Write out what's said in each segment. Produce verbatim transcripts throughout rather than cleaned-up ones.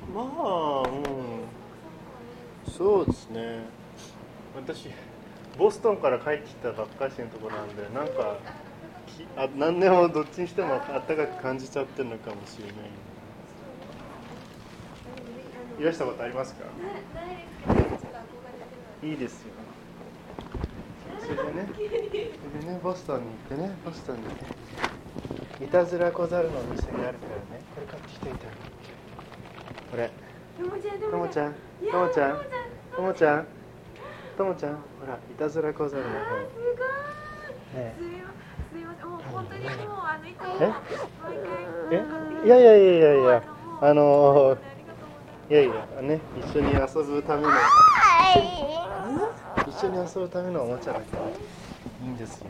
まあ、うん、そうですね。私ボストンから帰ってきたばっかりのところなんで、なんかきあ何でもどっちにしてもあったかく感じちゃってるのかもしれない。いらしたことありますか？いいですよ。それでね、それでね、ボストンに行ってね、ボストンにね、いたずら小猿のお店があるからね、これ買ってきていたの。これ。ともちゃん、ともちゃん、ともちゃん、ともちゃん、ほら、いたずら小猿の本。 すごい。 ね、 すみません、もう本当にもうあのいつもえ、 毎え、 回いやいやいやいやいや、あのー、いやいやね、一緒に遊ぶための、一緒に遊ぶためのおもちゃだからいいんですよ。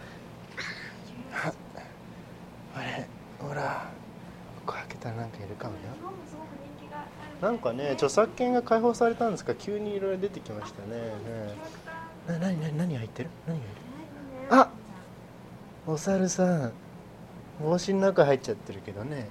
あれ、ほら、ここ開けたらなんかいるかもよ。なんかね、著作権が解放されたんですか、急にいろいろ出てきましたね。ね、な、なになに何入ってる？何が入ってる？あ、お猿さん、帽子の中入っちゃってるけどね。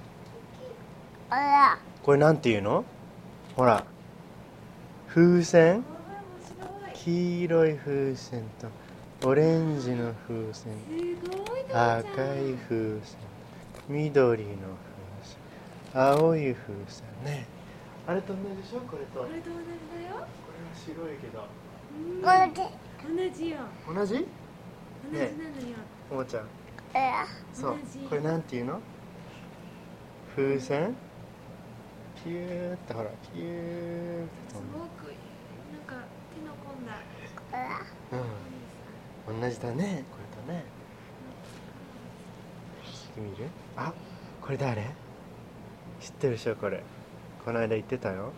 これなんていうの？ほら、風船、黄色い風船とオレンジの風船、赤い風船、緑の風船、青い風船ね。あれと同じでしょ？これと。 これと同じだよ。 これは白いけど。 同じよ。 同じ？ 同じなのよ。 おもちゃん。そう。これなんていうの？風船？ピューってほら、ピューって飛んで。 すごくなんか手の込んだ。 うん。同じだね。これとね。見る？あ、これ誰？知ってるでしょこれ。この間言ってたよ。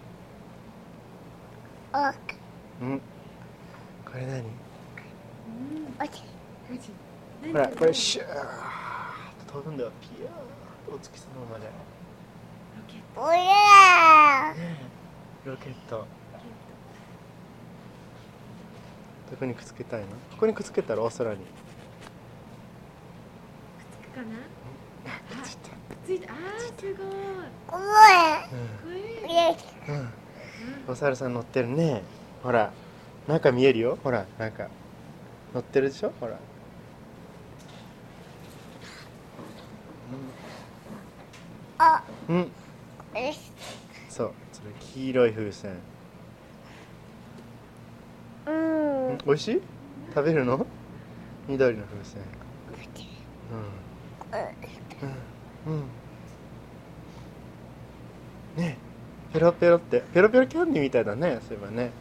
うん。これ何？ほら、これシューッと飛ぶんだよ。ピューッとお月様まで。ねえ、ロケット。どこにくっつけたいの？ここにくっつけたらお空に。くっつくかな？ くっついた。 くっついた。あー、すごい。 うん。うん。お猿さん乗ってるね。ほら、中見えるよ。ほら、中乗ってるでしょ。ほら。うん。うん。そう、それ黄色い風船。うん。美味しい？食べるの？緑の風船。うん。うん。うん。ねえ、ペロペロって、ペロペロキャンディーみたいだね、そういえばね。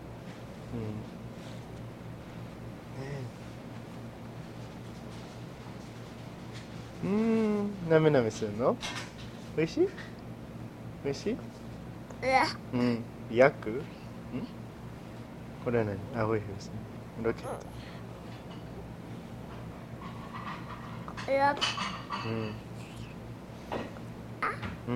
うん。ねえ。うん、なめなめするの？美味しい？美味しい？うん。焼く？ん？これは何？青い風船。ロケット。うん。うん。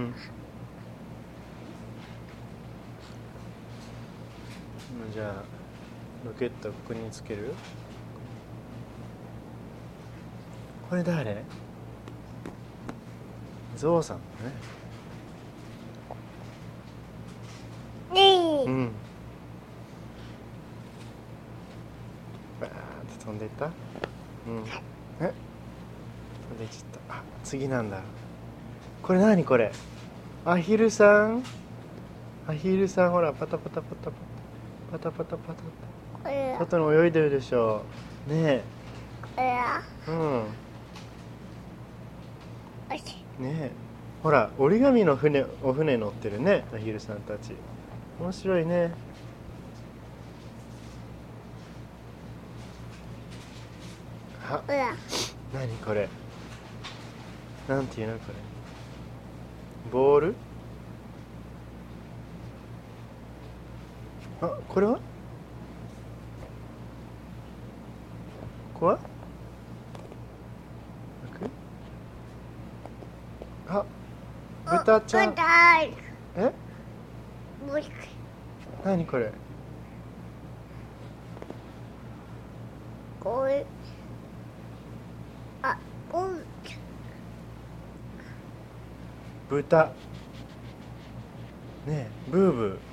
じゃあロケットここにつける？これ誰？ゾウさんね。うん。バーって飛んでいった？うん。え？飛んでいっちゃった。あ、次なんだ。これ何これ？アヒルさん？アヒルさん、ほらパタパタパタパタパタパタパタ外に泳いでるでしょ。ねえ。うん。ねえ。ほら折り紙の船、お船乗ってるね、アヒルさんたち。面白いね。あ、何これ？なんていうのこれ？ボール？あ、これは？ここは？あ、豚ちゃん。え？何これ？豚。 ねえブーブー。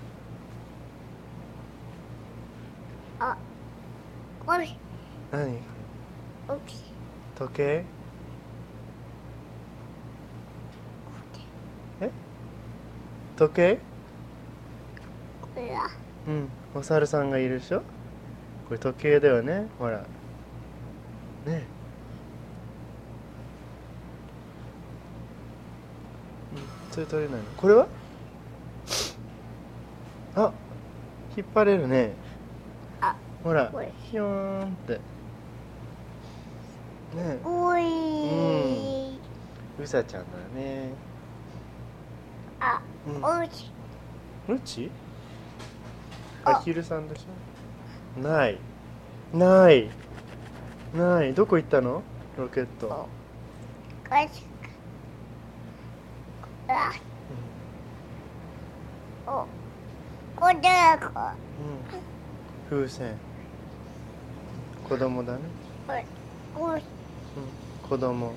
あ、これ何？ 大きい。 時計？え？時計？ これはうん、お猿さんがいるでしょ。これ時計だよね、ほらねえ。うん、それ取れないの。これは？あ、引っ張れるね。 あ、 ほらこれヒヨーンってねえ。 おい、 うさちゃんだね。 あ、 うん、 大きい。 うち？ あアヒルさんでしょ。ないないない。どこ行ったのロケット。 これあ、お、これだこ。 うん、風船。子供だね。 これ、これ、 うん、子供。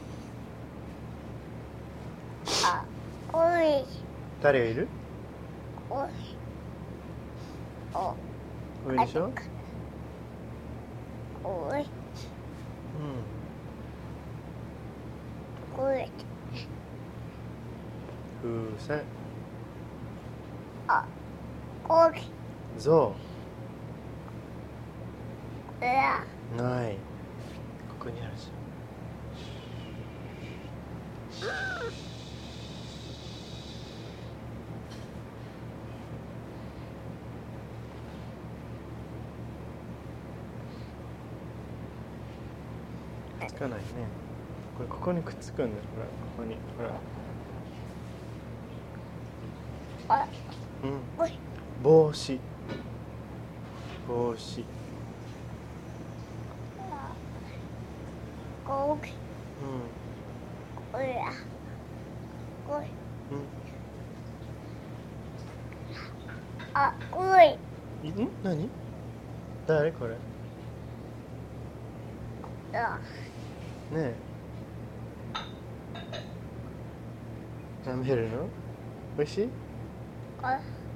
あ、これ、 誰がいる？ これ、お、 上でしょ。 これ、 うん、 これ、 風船。 あ、これ、 ゾうわ、 ウ。ない。ここにあるじゃん。つかないね。これここにくっつくんだよ。ほら、ここに。ほら。 あ、 うん。 これ、 帽子。帽子。 これ、 うこれ、これ、 ん。うん。 あ、これ、 いん？何？誰これ？ねあ、 え。舐めるの？おいしい？ あ、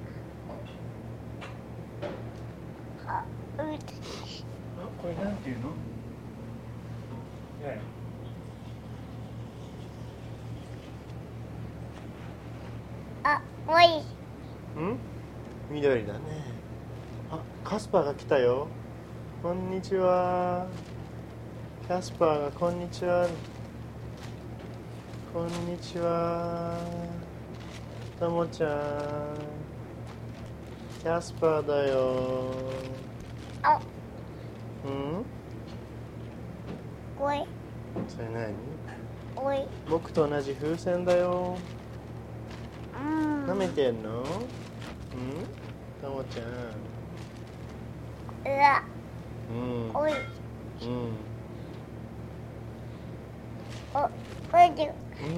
あ、うあ、これなんていうの？ねあ、おい、 え。ん？緑だね。あ、カスパーが来たよ。こんにちは。キャスパーがこんにちは。こんにちは。ともちゃん。キャスパーだよ。 あ、 うん？ これ、 それ何？ おい、 僕と同じ風船だよ。 うん、 舐めてんの？うん？ともちゃん。 うわ、 うん。 おい、 うん。 お、これで、 うん。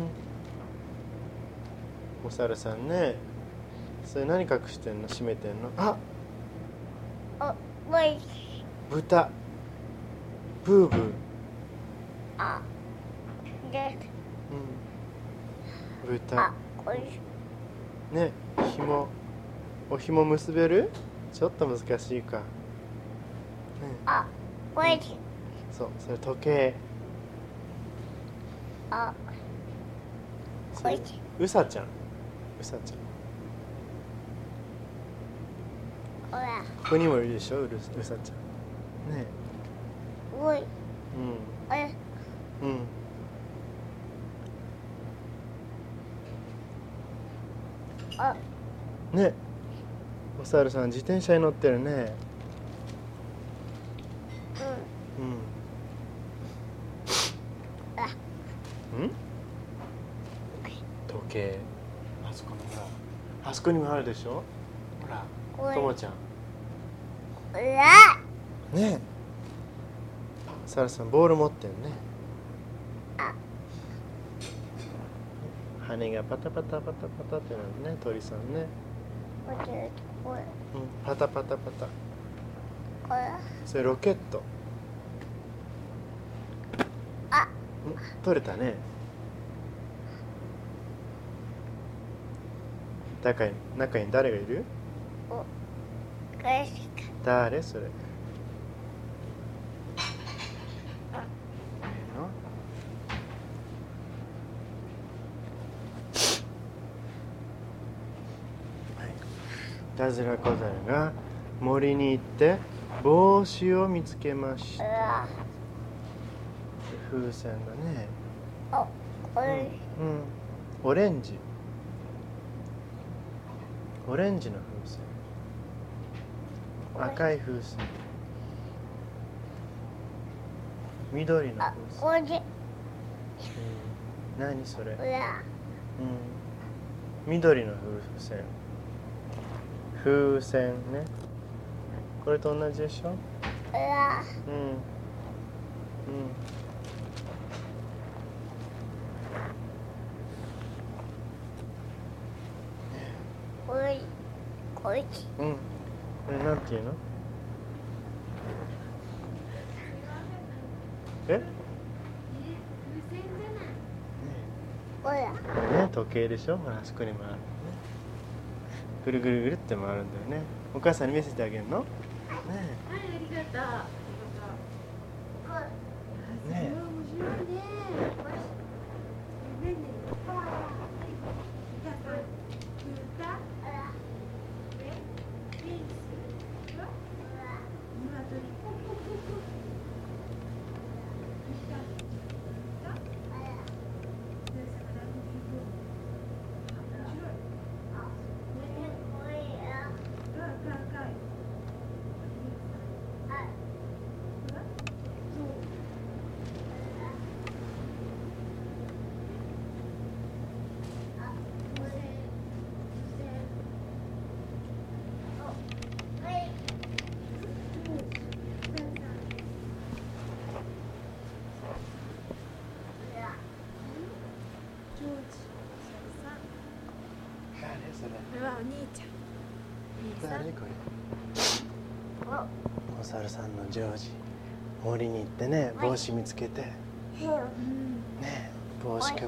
お猿さんね。それ何隠してんの？閉めてんの？あ、 お、おい、 豚。ブーブー。 あ、で、 うん。豚あ。、これ、 ね、紐。お紐結べる？ちょっと難しいか。ね、 あ、これ、 そう、それ時計。 あ、 それこれ、 うさちゃん。うさちゃん。 ほら、 ここにもいるでしょ、うるうさちゃん。ね。 おい、 うん。 おい、 うん。 あ、 ね。お猿さん自転車に乗ってるね。 うん、 うん。 あ、 ん？時計。あそこにほら。あそこにもあるでしょ。ほら。 これ、 ともちゃん。 うわ、 ねえ。サラさんボール持ってんね。 あ、 羽がパタパタパタパタってなるね、鳥さんね。 これ、これ、 うん、パタパタパタ。 これ、 それロケット。 あ、 ん、取れたね。 中に中に誰がいる？ おかしか誰それ？いたずら小猿が森に行って帽子を見つけましうた。 わ風船だね。 おこれうん、オレンジ。オレンジの風船。赤い風船。緑の風あ船。 これうん、何それ？ うわうん、緑の風船。風船ね。これと同じでしょ？ うわうん。うん。 これこれうん。これなんていうの？え？ え、風船じゃない。 これこれね、時計でしょ？ほら、あそこに回るのね。ぐるぐるぐるって回るんだよね。お母さんに見せてあげるの？ねはい、ありがとう。ありがとう。 ねえすごい面白いね。ねえねえ。皆さん、歌？え？リンス？鶏？ 誰それ？ これはお兄ちゃん。お兄さん。 誰これ？お猿さんのジョージ。森に行ってね、帽子見つけて、 うん。 ね、帽子かぶって。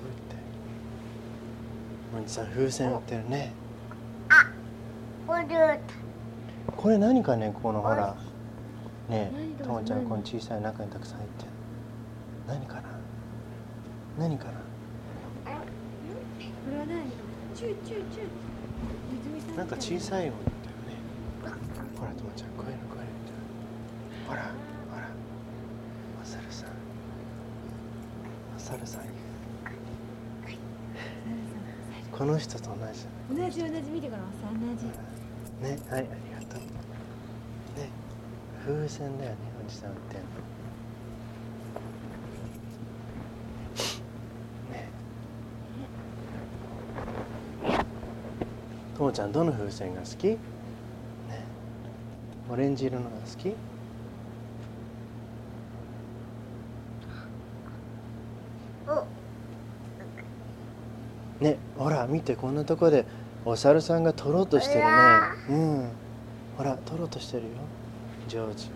おじさん風船売ってるね。 これこれ何かね、このほら。ね何、 ともちゃんこの小さい中にたくさん入ってる。何かな？何かな？ これは何？チューチューチュー。泉さん。 なんか小さいのだよね。ほら、ともちゃん、こういうのこういうの。ほら、ほら。お猿さん。お猿さん。この人と同じ。 同じ同じ見てからさ、同じ。 ね、はい、ありがとう。ね、風船だよね、おじさん売ってんの。ね。ともちゃん、どの風船が好き？ね。オレンジ色のが好き？ね、ほら見て、こんなとこでお猿さんが取ろうとしてるね。うん、ほら取ろうとしてるよ、ジョージ。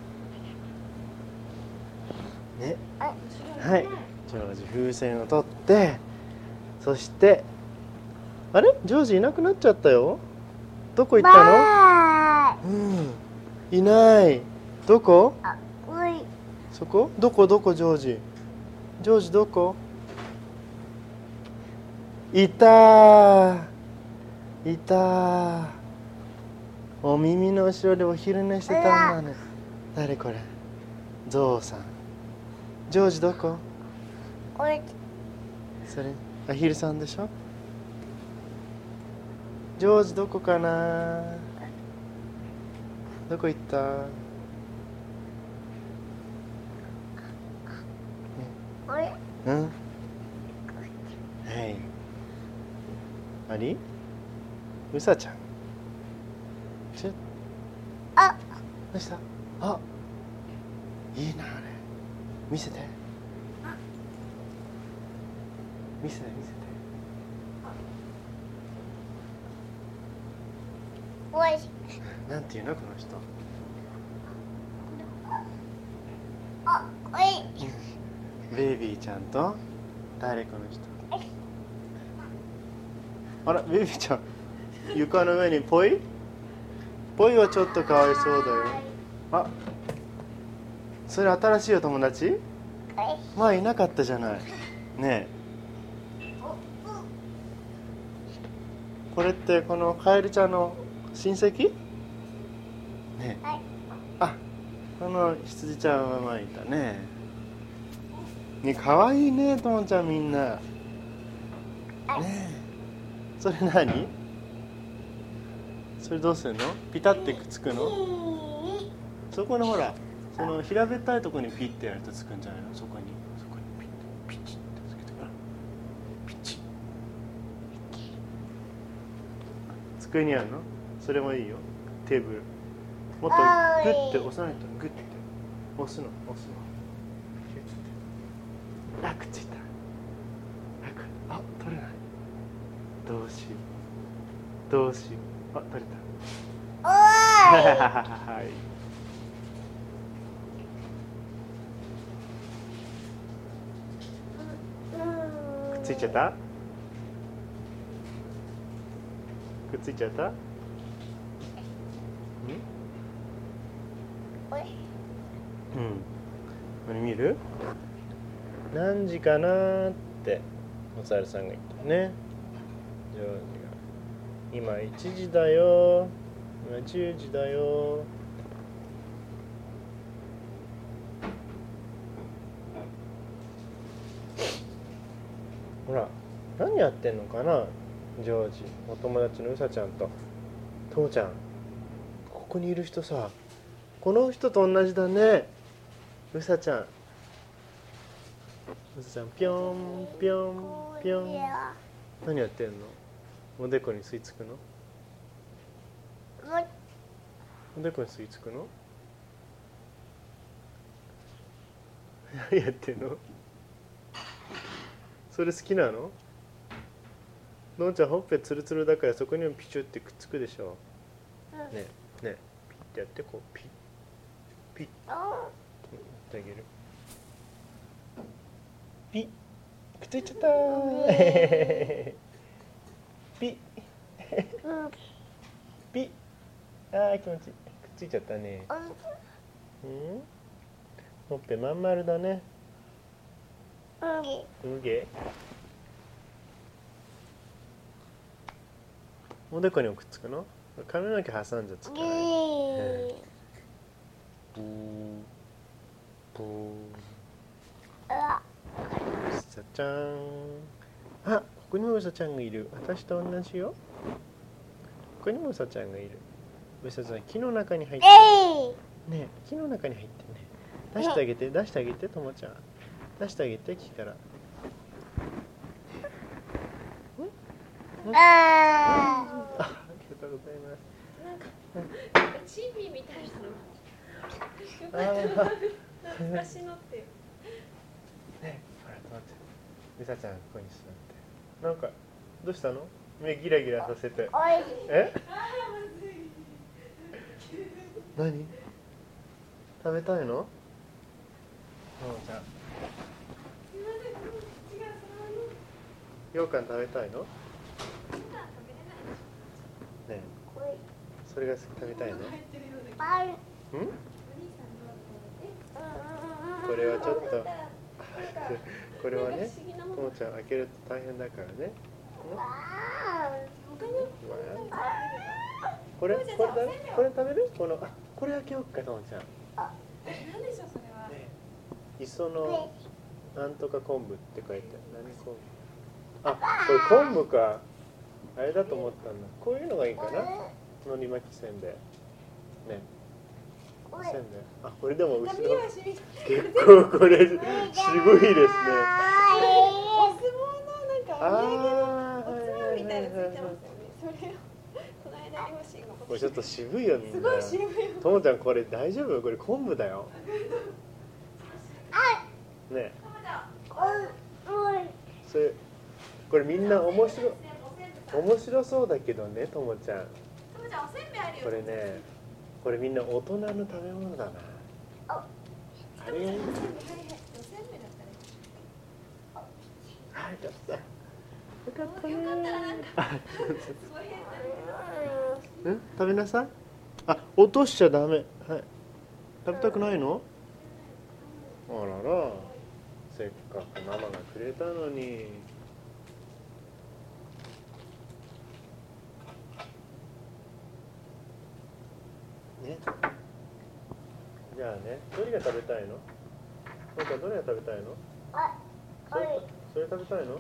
ね、はい、ジョージ風船を取って、そしてあれ、ジョージいなくなっちゃったよ。どこ行ったの？うん、いない。どこ？ あこれそこ？どこどこジョージ？ジョージどこ？いたーいたー。お耳の後ろでお昼寝してたんだね。誰これ？ゾウさん。ジョージどこ？ これそれアヒルさんでしょ。ジョージどこかな？どこ行った？ これうん、はい。あり？うさちゃん。ちょあどうした？あ、いいなあれ。見せて。見せて見せて。 これなんていうのこの人。 あこれベイビーちゃんと誰この人。あら、ベイビーちゃん床の上にポイポイはちょっとかわいそうだよ。あ、それ新しいお友達？前いなかったじゃない。ねえ。これってこのカエルちゃんの親戚？ねえ。あ、この羊ちゃんは前いたね。ね、かわいいね、ともちゃんみんな。ねえ。それ何？それどうするの？ピタってくっつくの？そこのほら、その平べったいところにピッてやるとつくんじゃないの？そこに、そこにピッピチッてつけてからピチッ。机にあるの？それもいいよ。テーブル。もっとグッて押さないと、グッて押すの、押すの。あ、くっついた。あ、取れない。どうしよう。どうしよう。あ、取れた。 おーはい。くっついちゃった？くっついちゃった？ん？ おいうん。これ見る？何時かなーってお猿さんが言ったね。ジョージが今いちじだよ、今じゅうじだよ。ほら、何やってんのかな、ジョージ。お友達のうさちゃんとともちゃん。ここにいる人さ、この人と同じだね。うさちゃん、うさちゃん、ぴょんぴょんぴょん。何やってんの？おでこに吸い付くの？おでこに吸い付くの？何やってんの？それ好きなの？のんちゃんほっぺツルツルだからそこにもピチュってくっつくでしょ。ねえねえ、ピッてやって、こうピッピッやってあげる。ピッ、くっついちゃったー。ピッピッ、あー気持ちいい。くっついちゃったね。うん、ほっぺまん丸だね。うげ。おでこにもくっつくの？髪の毛挟んじゃつかない。ブーブー。うさちゃん。あ、ここにもうさちゃんがいる。私と同じよ。ここにもうさちゃんがいる。うさちゃん木の中に入ってる。ねえ、木の中に入ってるね。出してあげて、出してあげて、ともちゃん。出してあげて、木から。あ、ありがとうございます。 なんかチビみたいなの。懐かしのって。 ね、ほら、ともちゃん。うさちゃん、ここに座って。なんか、どうしたの？目ギラギラさせて。え？何？食べたいの？ともちゃん。羊羹食べたいの？ねえ、それが好き、食べたいの？ん？これはちょっとこれはね、ともちゃん開けると大変だからね。これ、これだね、これ食べる？この、あ、これ開けようか、ともちゃん。 何でしょうそれは。 ね、磯のなんとか昆布って書いてある。何昆布？あ、これ昆布か。あれだと思ったんだ。こういうのがいいかな。のり巻きせんべい。ね。せんべい。あ、これでも後ろ。結構これ渋いですね。 お相撲のなんかお土産のおつまみみたいなついてますよね。それをこの間両親が。 これちょっと渋いよみんな。 すごい渋いよ。 ともちゃんこれ大丈夫？これ昆布だよ。ね。それこれみんな面白面白そうだけどね、ともちゃん。これね、これみんな大人の食べ物だな。あれ。はい、よかった。よかったね。 ん食べなさい。あ、落としちゃダメ。はい。食べたくないの？あらら、せっかくママがくれたのに。ね。じゃあね、どれが食べたいの？なんかどれが食べたいの？ あ、 それ、それ食べたいの？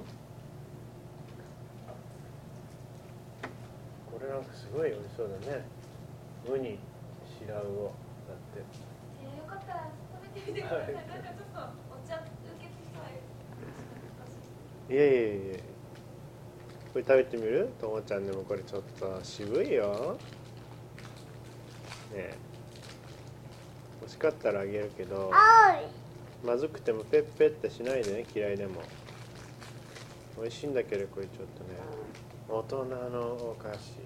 これなんかすごい美味しそうだね。ウニ、シラウオだって。 えー、よかったら食べてみてください。なんかちょっとお茶受けてそう。 いやいやいや。これ食べてみる？ともちゃんでもこれちょっと渋いよ。ねえ。欲しかったらあげるけど、まずくてもペッペッってしないでね、嫌いでも。美味しいんだけどこれちょっとね、大人のお菓子。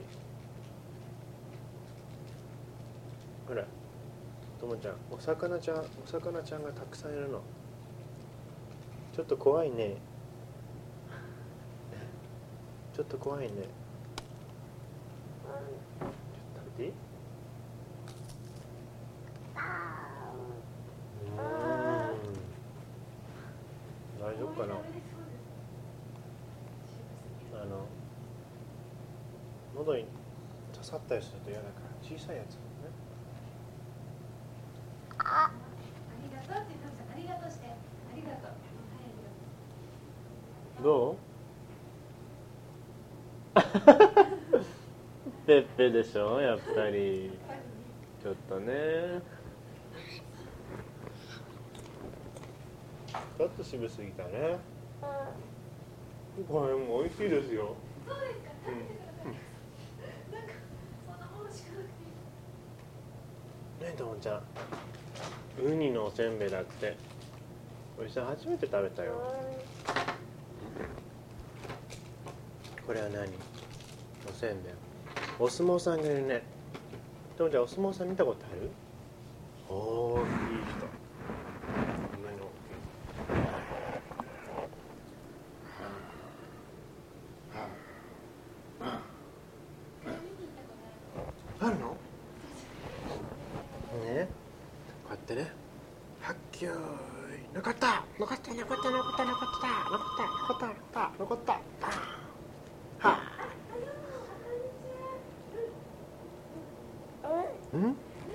ほら、ともちゃん、お魚ちゃん、お魚ちゃんがたくさんいるの。ちょっと怖いね。ちょっと怖いね。ちょっと食べていい？うん。大丈夫かな。あの喉に刺さったりすると嫌だから小さいやつね。 あ、 ありがとうって言ってました。ありがとうして。ありがとう。 どう？ペッペでしょ、やっぱり。ちょっとね。ちょっと渋すぎたね。これも美味しいですよ。 そうですか。食べてください。なんかそんなものしかなくて。 ねえ、ともちゃん。ウニのおせんべいだって。おじさん初めて食べたよ。これは何？おせんべい。お相撲さんがいるね。ともちゃん、お相撲さん見たことある？おー、いい人。こんなに大きい。あるの？ね、こうやってね、はっきゅーい、残った、残った、残った、残った、残った、残った、残った、残った、残った、はあ。うん？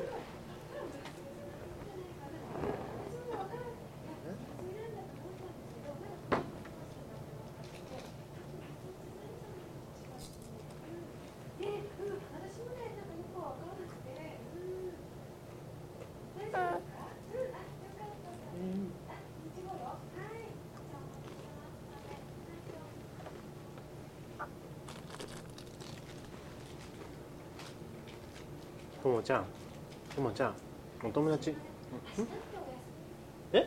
ともちゃん、ともちゃん、お友達。ん？え？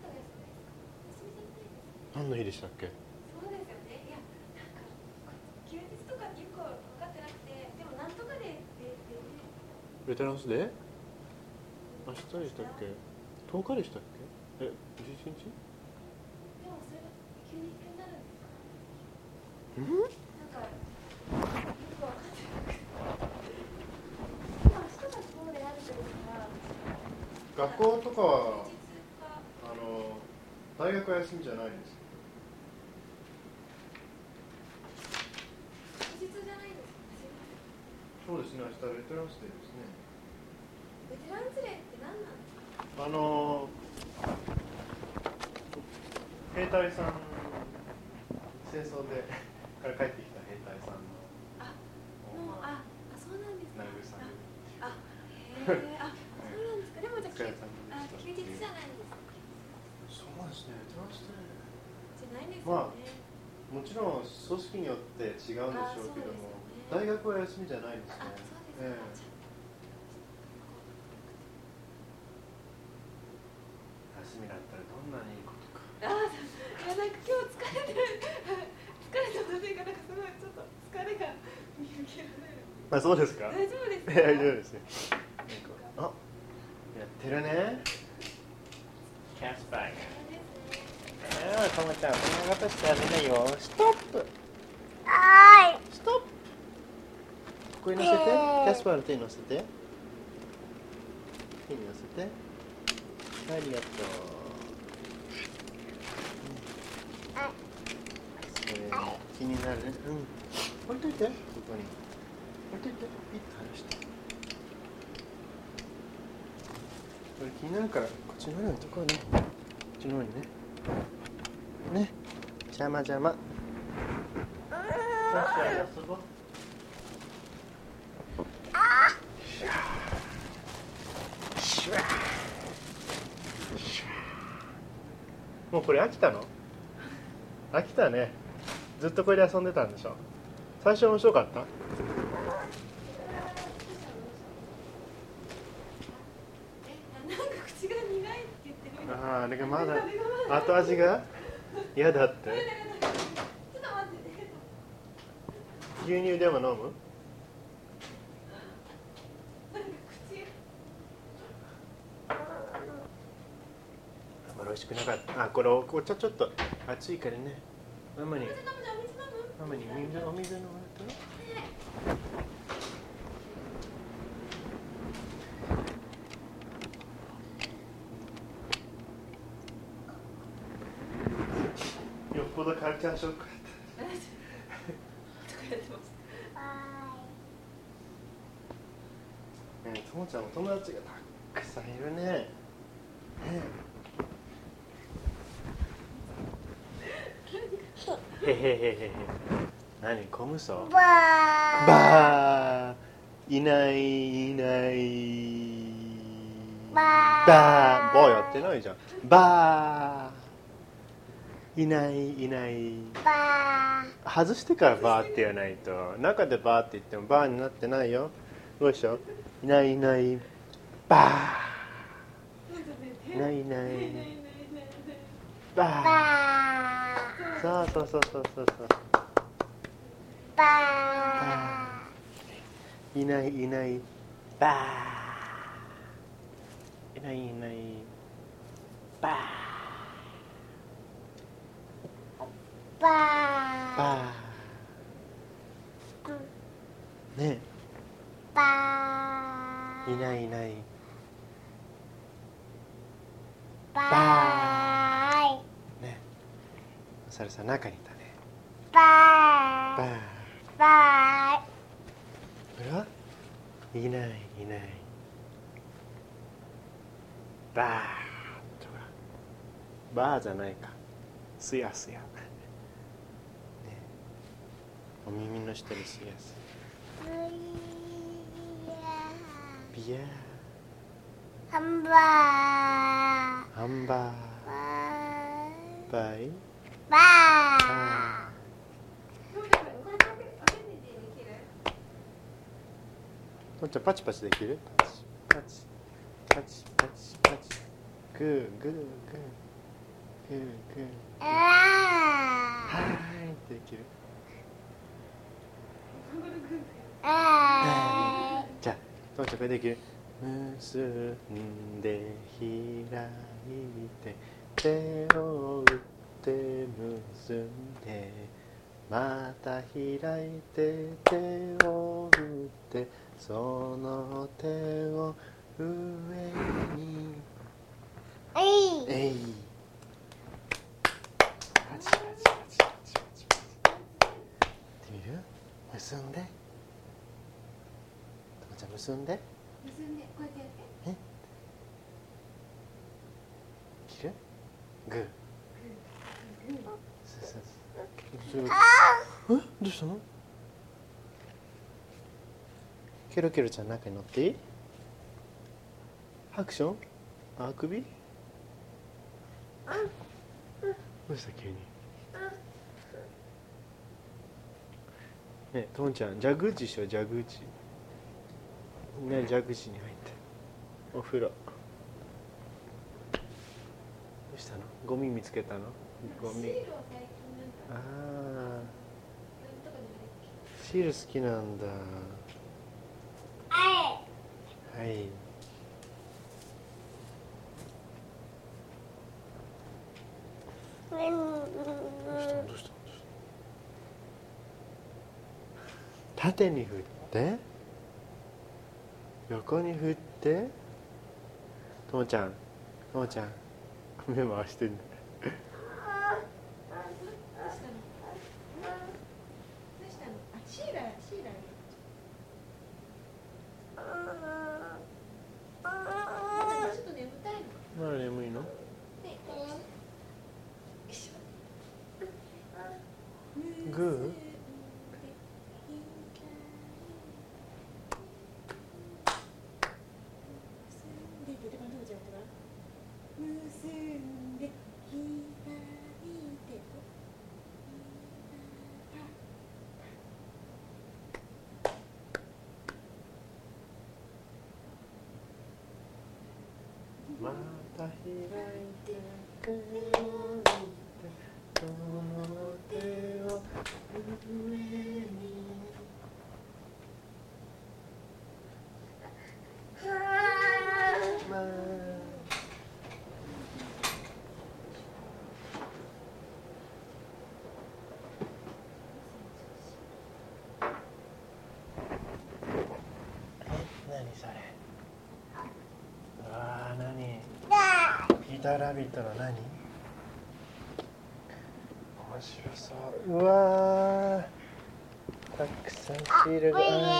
何の日でしたっけ？ そうですよね。いや、なんか休日とかよく分かってなくて、でもなんとかでって言って。 ベテランスデー？明日でしたっけ？とおかでしたっけ？え、じゅういちにち？ でもそれが急に急になるんですか？ うん？ なんかよく分かってなくて。今明日がそうであるってことは。 学校とかはあの大学は休みじゃないんです。 休日じゃないですか。 そうですね、明日ベテランスデーですね。 ベテランズデーって何なんですか？ あの兵隊さん、戦争でから帰ってきた兵隊さんのあ、もうあ、あ、そうなんですか。 慰める。 あ、へえ、あ、そうなんですか。でもじゃあ、あ、休日じゃないんですか。 そうですね、ベテランスデー。 じゃないんですまあよね。 もちろん組織によって違うんでしょうけども、大学は休みじゃないですね。 あ、そうですか。 休みだったらどんなにいいことか。 あ、いやなんか今日疲れてる。疲れてませんか。なんかすごいちょっと疲れが見受けられる。 あ、そうですか。 大丈夫ですか。 大丈夫ですよ。あ、やってるね。キャッシュバック。ああ、ともちゃん、そんなことしてやめないよ。ストップ。 はい。 ストップ。 ここに乗せて。キャスパーの手に乗せて。手に乗せて。ありがとう。それ気になるね。うん。置いといて。ここに。置いといて。ピッと離して。これ気になるから、こっちの方に置いとこうね。こっちの方にね。ね。邪魔邪魔。よし、遊ぼう。もうこれ飽きたの？飽きたね。ずっとこれで遊んでたんでしょ。最初面白かった？ああ、あれがまだ後味が嫌だって。牛乳でも飲む？美味しくなかった。あ、これお紅茶ちょっと熱いからね。ママにママに水お水飲むと。よっぽどカルチャーショックだった。ね、ともちゃんも友達がたくさんいるね。ね。へへへへへ。何、コムソ？ ばーばー。いないいない。 ばーばー。ばーやってないじゃん。ばー。いないいない。 ばー外してからバーって言わないと。中でバーって言ってもバーになってないよ。どうでしょう？いないいない。バー。いないいない。バー。 ばそうそうそうそうそうそう。 ーばいないいない。バー。いないいない。バー。 ーばバー。ねーばえ。いないいない。 ばーいね。お猿さん中にいたね。 ばバーー。 ばこれは？いないいない。バー。バーじゃないか。すやすや。ね。お耳の下にすやすや。 ービヤー。 ハンバーハンバー。バイ。 バあー。とんちゃんパチパチできる？パチパチパチパチパチ。グーグーグーグーグーグー。 ーあはーいってできる？ ーあじゃあとんちゃんこれできる？結んで開いて手を打って結んでまた開いて手を打ってその手を上にーいえいパチパチパチパチパチパチってみる？結んでともちゃん結んで結んでこうやってやってえ切る？グーそうそうそうえどうしたの？ケロケロちゃん中に乗っていい？ハクション？あくび？どうした急に？ねえともちゃんジャグジーしようジャグジーねえジャグジーに入ってお風呂どうしたの？ゴミ見つけたの？ゴミシールを最近なんかああどこに入ってシール好きなんだはいどうしたのどうしたのどうしたの縦に振って横に振って。ともちゃん、ともちゃん、目回してるね。 どうしたの？どうしたの？あ、シーラ、シーラ。ちょっと眠たいの。 まだ眠いの？ ね。 グー？ 結んで開いてまた開いて手を置いてその手を上にまあ何それ。うわー、何ピーターラビットの何面白そう。うわー、たくさんシールが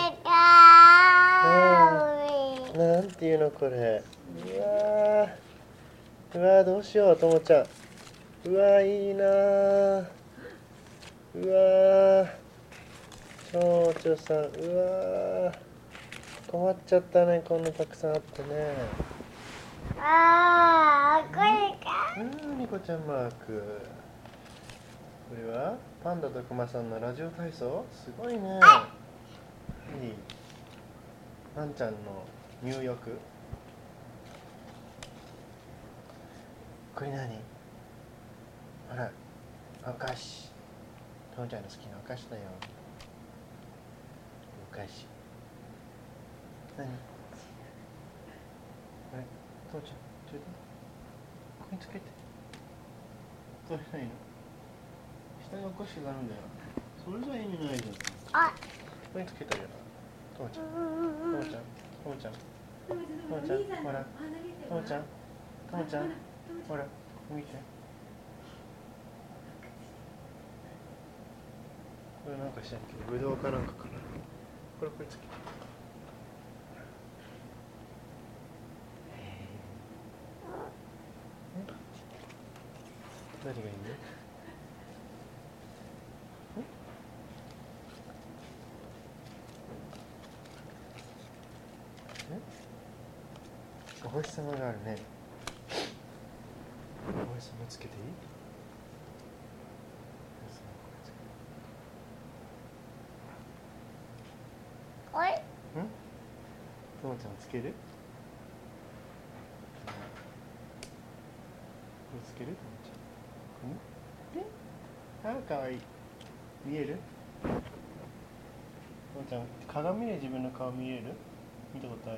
ある。なんていうのこれ。うわー、うわー、どうしようともちゃん。うわー、いいなー。うわー、蝶々さん。うわー、困っちゃったね、こんなたくさんあってね。 あー、これか。 うん、ニコちゃんマーク。これはパンダとクマさんのラジオ体操。すごいね。いい。なんちゃんの入浴。これ何？ほら、お菓子。ともちゃんの好きなお菓子だよ。お菓子。何？あれ、ともちゃん、ちょいと。ここにつけて。どうしたらいいの？下にお菓子があるんだよ。それじゃ意味ないじゃん。 あ、 ここにつけたよな。ともちゃん、ともちゃん、ともちゃん、ともちゃん、ほら、ともちゃん、ともちゃん、ほら、見て。これなんかしないけど、ぶどうかなんかかな。これこれつけて。何がいいの？お星様があるね。お星様つけていい？ これ。 ん？ともちゃんつける？これつける？ともちゃん。ん？え？あ、かわいい。見える？ともちゃん、鏡で自分の顔見える？見たことある？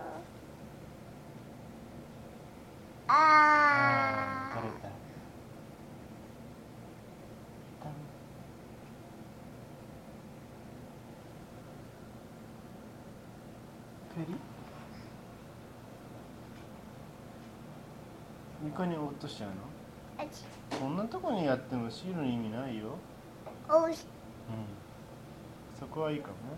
あー、 あ取れた。栗？床に落としちゃうの？ ー、あち、 こんなとこにやってもシールの意味ないよ。 おいし。 うん。そこはいいかもね。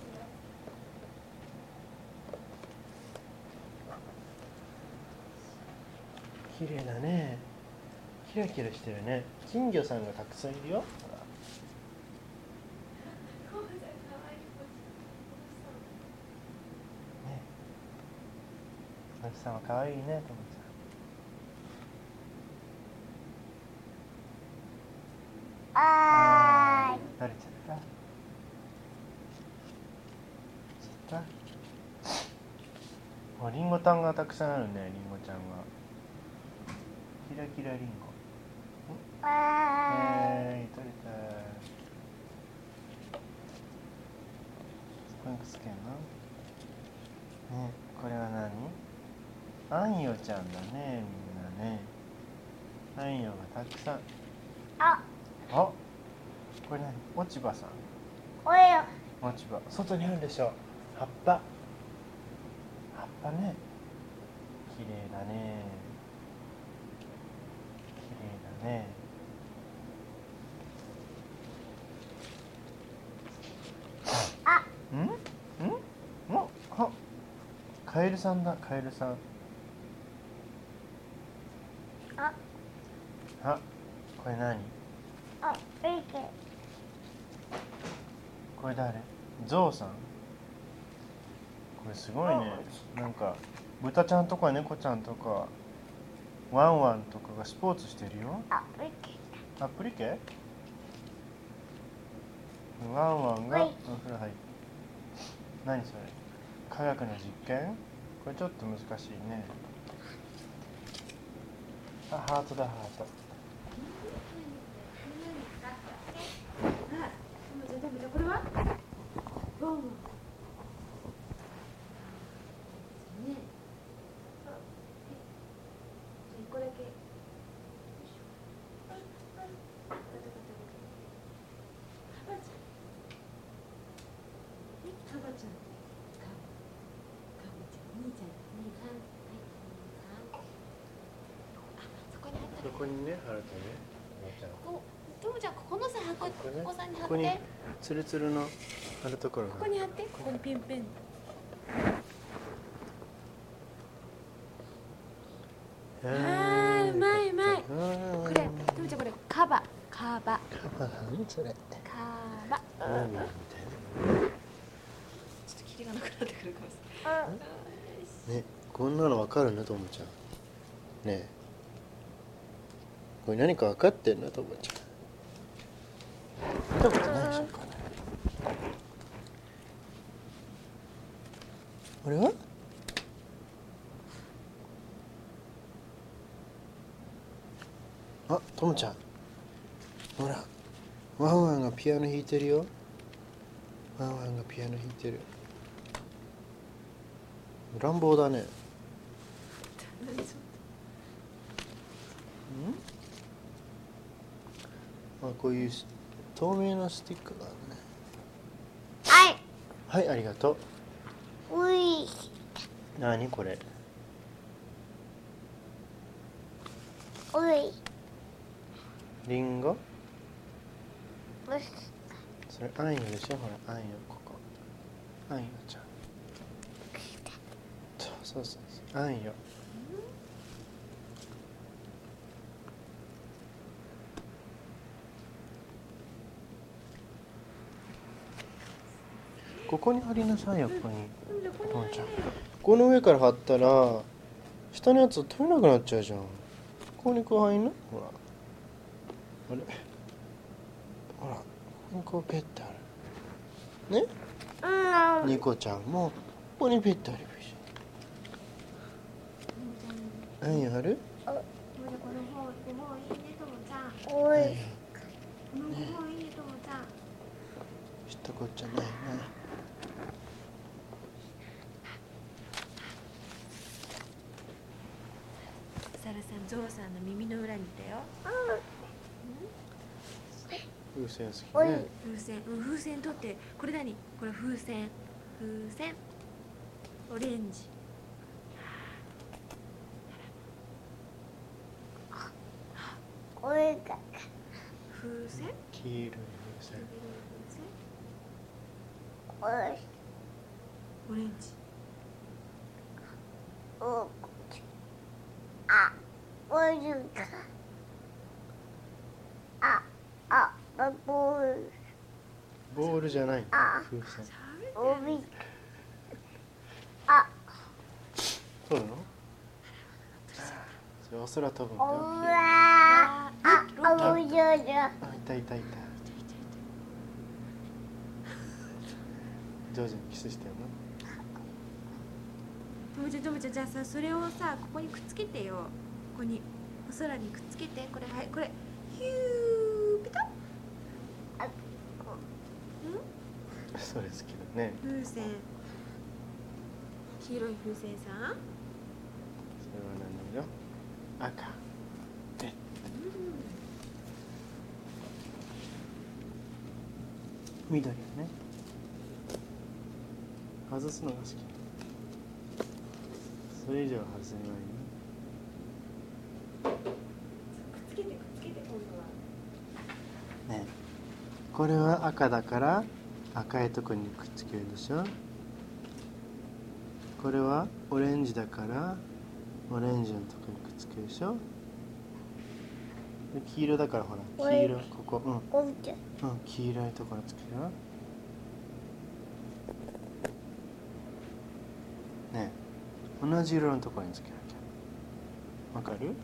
うん。綺麗だね。キラキラしてるね。金魚さんがたくさんいるよ。ほら。ね。お星様可愛いね、ともちゃん。 あー、 慣れちゃったちゃったあ、リンゴタンがたくさんあるね、リンゴちゃんが。キラキラリンゴ。 あえー、取れた。スパンクスケンな。ね、これは何？あんよちゃんだね、みんなね。あんよがたくさん。 ー、あ、 あ、これ何？落ち葉さん。 これよ。 落ち葉。外にあるでしょ。葉っぱ。 たね。綺麗だね。綺麗だね。 あ、 ん？ん？お、あ、カエルさんだ、カエルさん。 あ、 あ、これ何？ あ、いいけ。 これ誰？ゾウさん。これすごいね。なんか豚ちゃんとか猫ちゃんとかワンワンとかがスポーツしてるよ。 あ、いいけ。 アプリケ？ワンワンがお風呂入って。何それ？科学の実験？これちょっと難しいね。あ、ハートだ、ハート。 これは？ワンワン。ね。あ、一個だけ。カバちゃん。カバちゃん。兄ちゃん。兄さん。はい。兄さん。あ、そこに貼った。 そこにね、貼るとね。 ここ、ともちゃん、ここのさ、箱、ここさんに貼ここにって。 ツルツルの貼るところが。 ここに貼って。ここにペンペン。あー、うまいうまい。これ、ともちゃん、これ、カバ、カバ。 カバ何それ？ カバ。 何みたいな。 ちょっとキリがなくなってくるかもしれない。 ね、こんなのわかるの、ともちゃん。ねえ。これ何か分かってんの、ともちゃん。見たことないでしょ、これ。これは？あ、ともちゃん。ほら、ワンワンがピアノ弾いてるよ。ワンワンがピアノ弾いてる。乱暴だね。ん？あ、こういう透明なスティックがあるね。 はい。 はい、ありがとう。 おい。 なにこれ？ おい。 リンゴ？ よし。 それあんよでしょ。ほら、あんよ、ここ。あんよちゃん。そうそうそうそう、あんよ。ここに貼りなさいよ、ここに。ともちゃん。この上から貼ったら下のやつ取れなくなっちゃうじゃん。ここにこう入んの？ほら。あれ？ほら、ここにこうペッてある。ね？ うん。 ニコちゃんもここにペッてあればいいじゃん。何貼る？ この本、ご本いいね、ともちゃん。 おい。 このご本いいね、ともちゃん。 知ったこっちゃないな。 サラさん、ゾウさんの耳の裏にいたよ。 風船好おい。 きね。 風船、うん、風船取って。これ何？これ風船。風船。オレンジ。 おいか。 風船。 黄色い風船。 おい。 オレンジ。 お。あ。おいか。あ。あ。あ。ボール。 ボールじゃない。 あ風船。 おび。あ。 取るの？それお空飛ぶんだおよ。 わ。あ。あ。おいしょ。 あ、いたいたいた。ジョージにキスしてるの？ ともちゃん、ともちゃん、じゃあさ、それをさ、ここにくっつけてよ。ここに、お空にくっつけて。これ、はい、これ。ヒュー、ピタッ。 あ。 それ好きだね。 風船。黄色い風船さん。 それは何色？赤。え。緑ね。外すのが好き。 それ以上は外せないよ。 くっつけてくっつけて今度は。 ね、これは赤だから赤いとこにくっつけるでしょ。これはオレンジだからオレンジのとこにくっつけるでしょ。で黄色だからほら黄色ここ、うん、 こうじゃ。 うん、黄色いところつけるよ。ねえ、同じ色のところにつけなきゃ。わかる？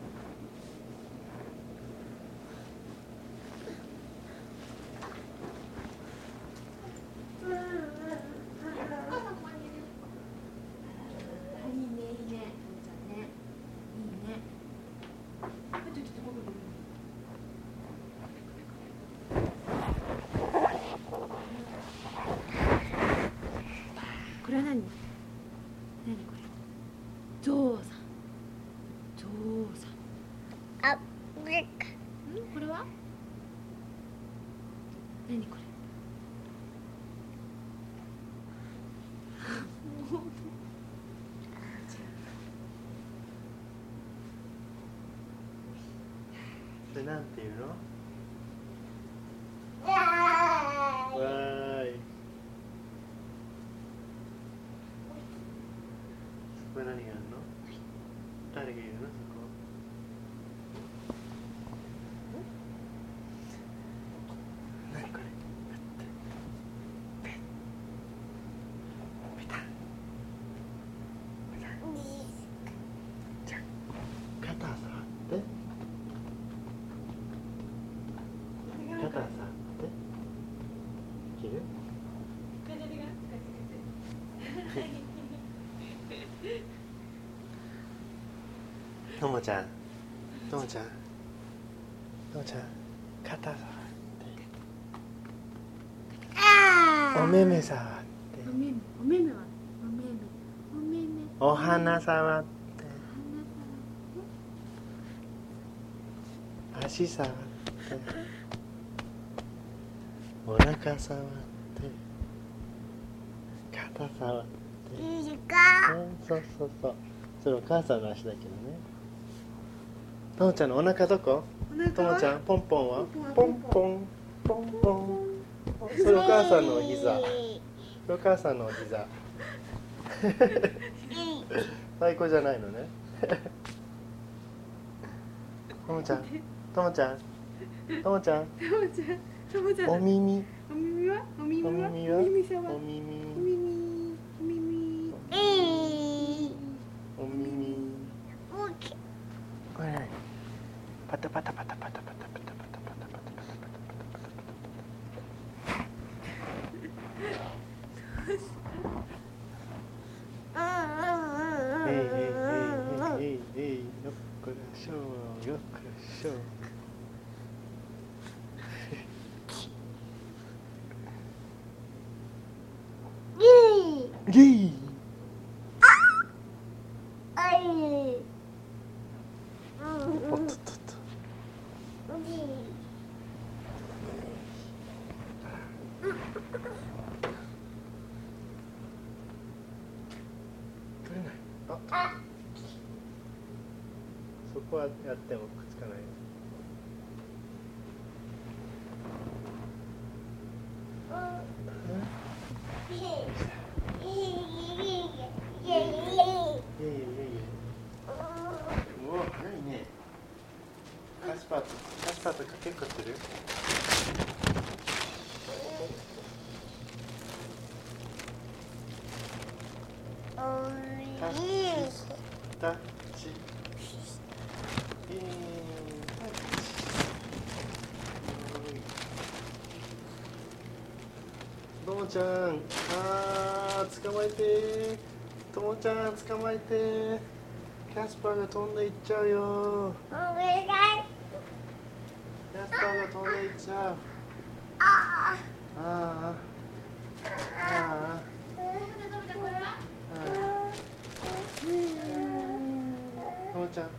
いいねいいね。じゃあね。いいね。あ、ちょっとちょっとここで。これは何？何これ？ゾウさん。ゾウさん。 あ、ブレック。 ん？これは？何これ？ それなんていうの？ わわーい。そこに何があるの？誰がいるのそこ？何これ？ペタ。じゃあ肩触って。肩触って。いける？ともちゃん、ともちゃん、ともちゃん、肩触って。お目目触って。 お目目、お目目は？お目目、お目目。 お鼻触って。足触って。お腹触って。肩触って。 いいか。 うん、そうそうそう。それお母さんの足だけどね。ともちゃんのお腹どこ？ともちゃん、ポンポンは？ポンポン、ポンポン。それお母さんのお膝。お母さんのお膝。最高じゃないのね。ともちゃん、ともちゃん、ともちゃん。 ともちゃん、ともちゃん。 お耳。 お耳は？お耳は？ お耳は？ お耳さわ。 お耳。 お耳。お耳。 いい。 お耳。 オッケー。 これ何？パタパタパタパタパタパタパタパタパタパタパタパタパタえいえいえいえいえいよっこらしょよっこらしょ。ゲイ。 あい。 おっとっとっと。取れない。あ、そこはやってもくっつかないよ。いやいやいやいや。うわ、早いね。カスパーとカスパーとか結構する？タッチ、タッチ、えー、タッチ。ともちゃん、あー、捕まえて。ともちゃん、捕まえて。キャスパーが飛んでいっちゃうよ。キャスパーが飛んでいっちゃう。ああ、ああ。ともちゃん。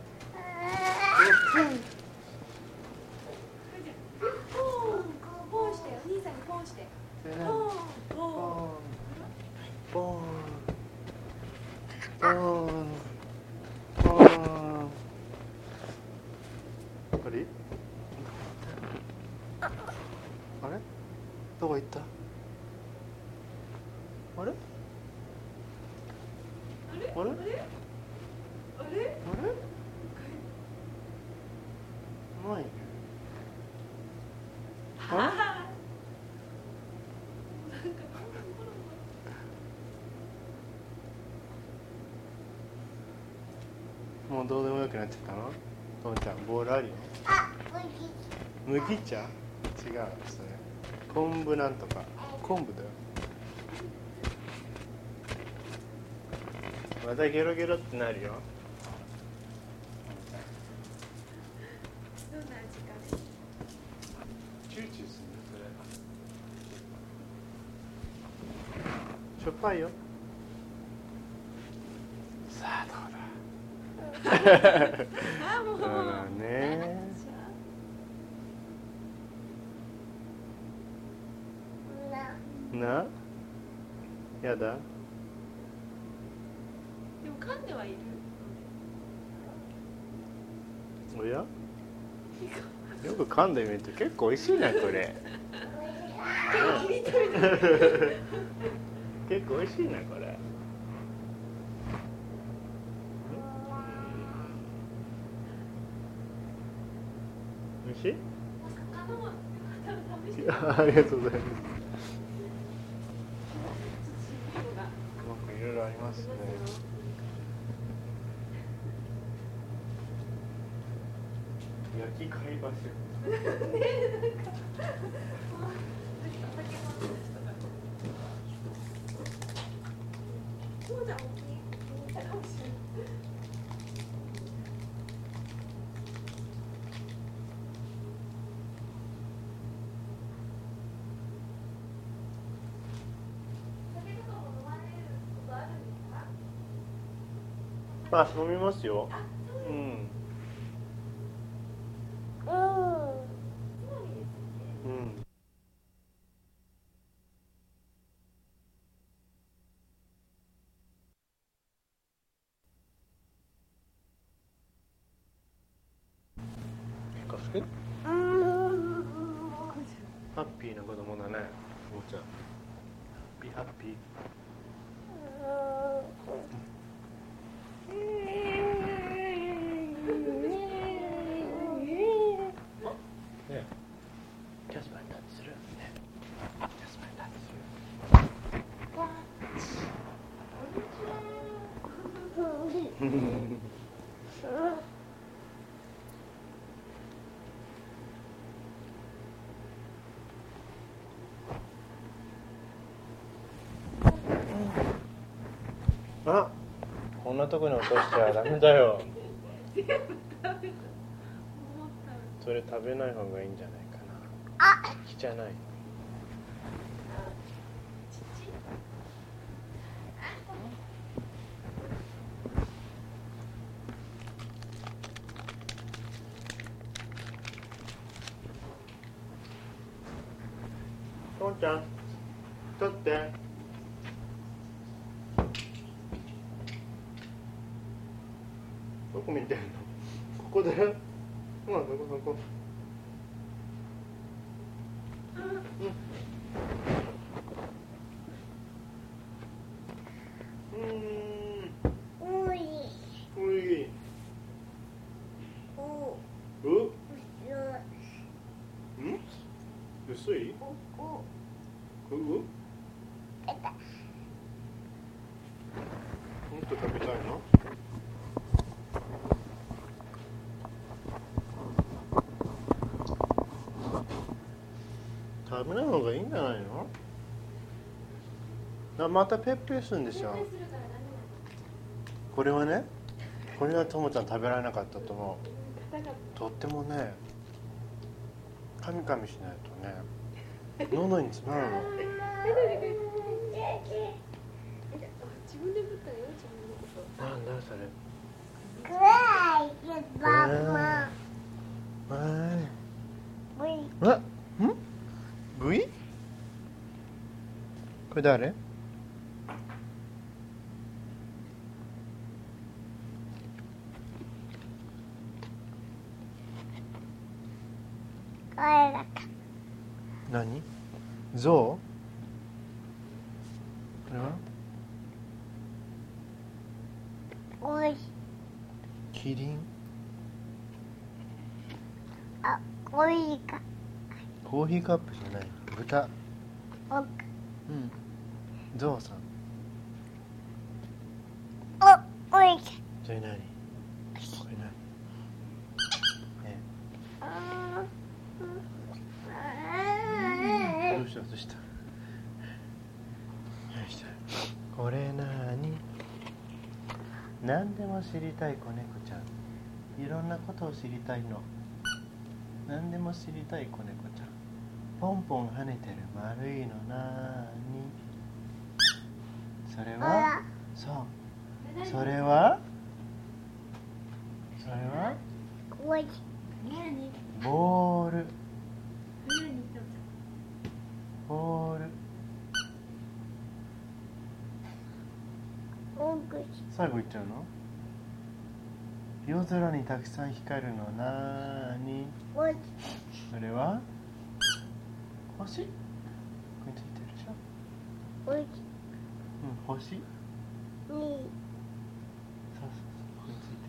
ポンして、お兄さんにポンして。 ポン、 ポン、ポン。 ポン、ポン、ポン。 どこ行った？あれ？ あれ？ あれ？ あれ？あれ？ あれ？ないね。あれ？ なんかもうどうでもよくなっちゃったの？ともちゃんボールあるよ。 あ、麦麦茶？違うそれ。昆布なんとか。昆布だよ。またゲロゲロってなるよ。 どんな味かね。 チューチューするそれ。しょっぱいよ。さあどうだ。 あ、もう。 そうだね。 なな？やだ。 でも噛んではいる。 おや？よく噛んでみると結構美味しいねこれ。結構美味しいねこれ。美味しい？ 魚も試して。 ありがとうございます。 色が。 なんかいろいろありますね。焼き貝柱。 そうじゃん、大きいかもしれない。 あ、飲みますよ。うん。 うんうん。結構好き？ハッピーな子供だね。おもちゃん。ハッピーハッピー。ね。キャスパーにタッチする。ね。キャスパーにタッチする。あ、こんなとこに落としちゃダメだよ。それ食べない方がいいんじゃないかな。 あ、 汚い。とんちゃん、取って。どこ見てんの？ここだよ。ほら、そこそこ。うん。うーん。 おい、 おい。 お、 う？ よ、 ん？薄い？ お、お、 う？もえた、 っと食べたいの？食べない方がいいんじゃないの？あ、またペッペするんでしょ。これはね、これはともちゃん食べられなかったと思う。とってもね、噛み噛みしないとね、喉に詰まるの。 自分で振ったよ、自分のこと。 なんだそれ。 暗いけど、まあ、 はい。 ぶい、 あ、ん？ブイ？これ誰？ 帰らか、 何？ 象？これはおい。 キリン？ あ、おいか。 コーヒーカップじゃない。豚。 お、 うん。象さん。 お、おいか。 それ何？これ何？ねえ、どうしたどうした？よいしょ。これなーに？何でも知りたい子猫ちゃん。いろんなことを知りたいの。何でも知りたい子猫ちゃん。ポンポン跳ねてる丸いのなーに？それは？そう。それは？それは？ おい。 何？ ボール。 何？ ボール。 おぐし。 最後言っちゃうの？夜空にたくさん光るのなーに？ おい。 それは？星？ここについてるでしょ？ おい。 うん、星？そうに。 そうそう、ここについてる。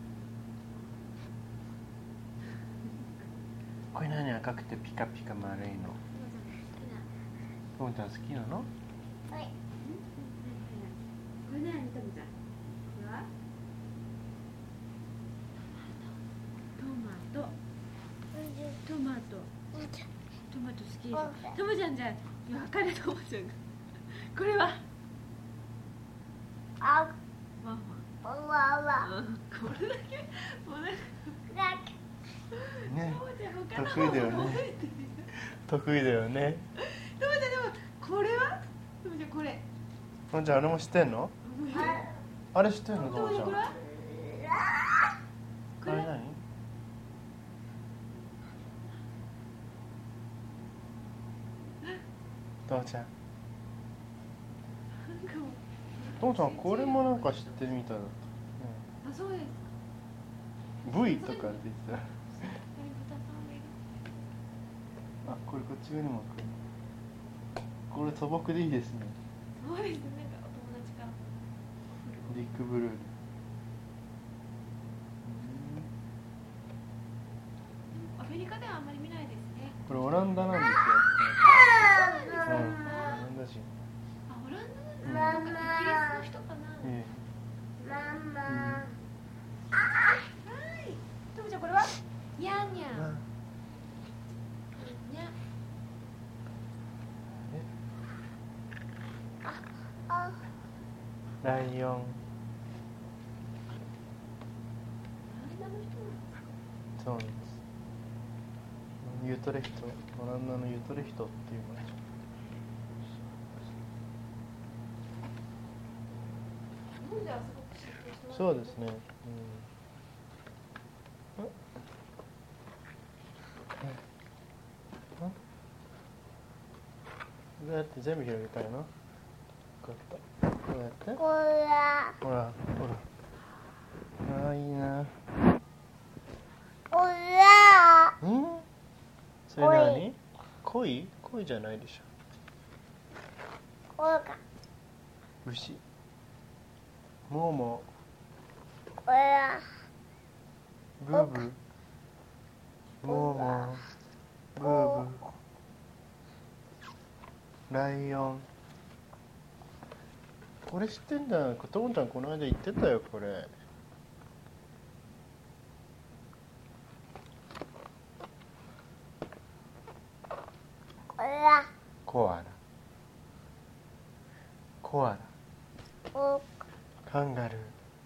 これ何？赤くてピカピカ丸いの。ともちゃん好きなの？ おい。 これ何？ともちゃん。これは？トマト。トマト。トマト好きでしょ。ともちゃんじゃん。わかるともちゃんが。これは？ あ、 ワンわわワン。 わ。 うん、これだけ。もうなんか。 だね、 ともちゃん他の得意だよね。 覚えてる。 得意だよね。 ともちゃんでもこれは？ともちゃんこれ。 ともちゃんあれも知ってんの？あれ知ってんの？とともちゃんこれは？ もちゃん。 これあれ何？ともちゃん。 なんかもうともちゃんこれもなんか知ってるみたいだっあ、そうです。 た。ブイ とかって言ってた。 これ豚さんがいる。 あ、これこっち側にも来る。これ素朴でいいですね。 そうです。なんかお友達から。 ディックブルー。 アメリカではあんまり見ないですね。 これオランダなんですよ。うん、オランダ人。 あ、オランダなんだ。なんかイギリスの人かな。 えママ。 はい。ともちゃんこれは？ニャンニャえ。 ン。 あ、 ニャン。 あ、 ライオン。 オランダの人なんですか？ そうなんです。ユートレヒト、オランダのユートレヒトっていう街。 日本ではすごく浸透してます。 そうですね。うん。どうやって全部広げたいの？こうやって。こうやって。 こら。 ほら、ほら。ああ、いいな。 こら。 うん？それ何？鯉？鯉じゃないでしょ。 こら。 牛。もも。 こら。 ブーブー。もも。ブーブー。ライオン。これ知ってんだ。ともちゃんこの間言ってたよこれ。 こら。 コアラ。コアラ。 お、 カンガルー。